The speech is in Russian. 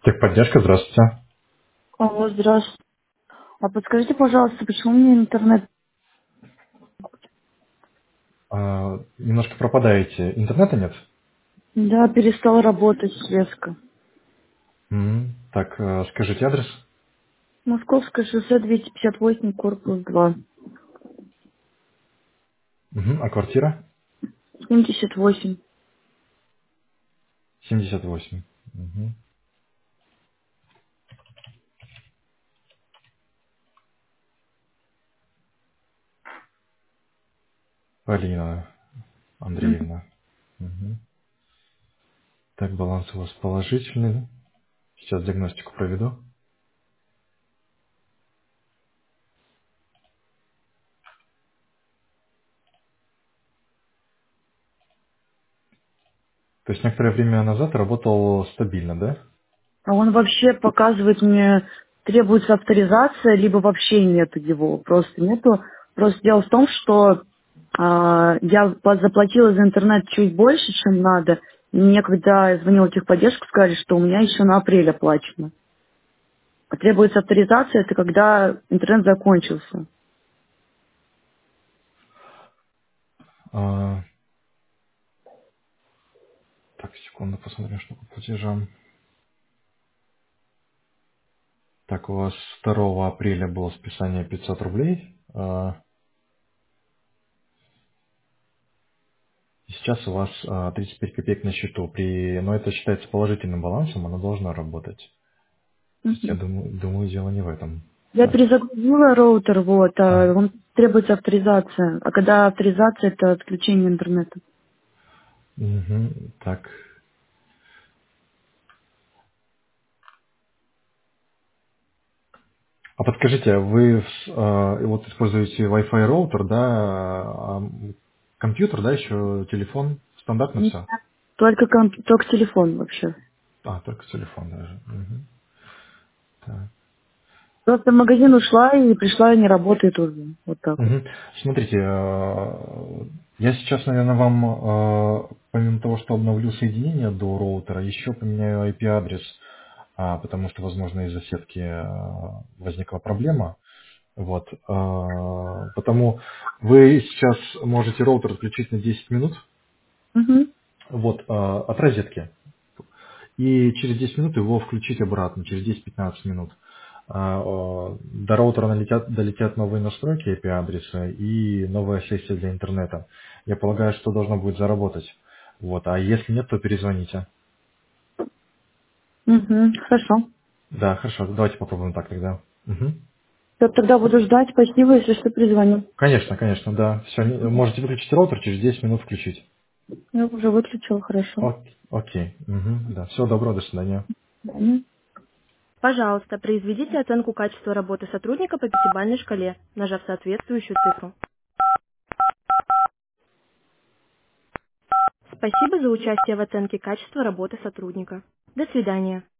Техподдержка, здравствуйте. Алло, здравствуйте. А подскажите, пожалуйста, почему мне интернет, Немножко пропадаете. Интернета нет? да, перестал работать резко? Так, скажите адрес. Московское шоссе 258, корпус 2. А квартира? 78. 78. Полина Мгм. Андреевна. Мгм. Так, баланс у вас положительный. Сейчас диагностику проведу. То есть некоторое время назад работал стабильно, да? А он вообще показывает мне, требуется авторизация, либо вообще нету его, просто нету. Просто дело в том, что я заплатила за интернет чуть больше, чем надо. И мне, когда я звонила в техподдержку, сказали, что у меня еще на апрель оплачено. А требуется авторизация, это когда интернет закончился. А, так, секунду, посмотрим, что по платежам. Так, у вас 2 апреля было списание 500 рублей. Сейчас у вас 35 копеек на счету, но это считается положительным балансом, оно должно работать. То есть я Мгм. думаю, дело не в этом. Я Так. перезагрузила роутер, вот, а А, он требуется авторизация. А когда авторизация, это отключение интернета. так. А подскажите, вы вот используете Wi-Fi роутер, да, компьютер, да, еще телефон, стандартно Нет. все? Только телефон вообще. Только телефон даже. Так. Просто в магазин ушла и пришла, и не работает уже. Вот так вот. Мгм. Смотрите, я сейчас, наверное, вам, помимо того, что обновлю соединение до роутера, еще поменяю IP-адрес, потому что, возможно, из-за сетки возникла проблема. Вот. Потому вы сейчас можете роутер отключить на 10 минут Угу. вот, от розетки. И через 10 минут его включить обратно, через 10-15 минут. До роутера долетят новые настройки IP-адреса и новая сессия для интернета. Я полагаю, что должно будет заработать. Вот. А если нет, то перезвоните. Угу. Хорошо. Да, хорошо. Давайте попробуем так тогда. Мгм. Я тогда буду ждать. Спасибо, если что, перезвоню. Конечно, конечно, да. Все, можете выключить роутер, через 10 минут включить. Я уже выключила, хорошо. Окей. Да. Всего доброго, до свидания. Да. Пожалуйста, произведите оценку качества работы сотрудника по пятибалльной шкале, нажав соответствующую цифру. Спасибо за участие в оценке качества работы сотрудника. До свидания.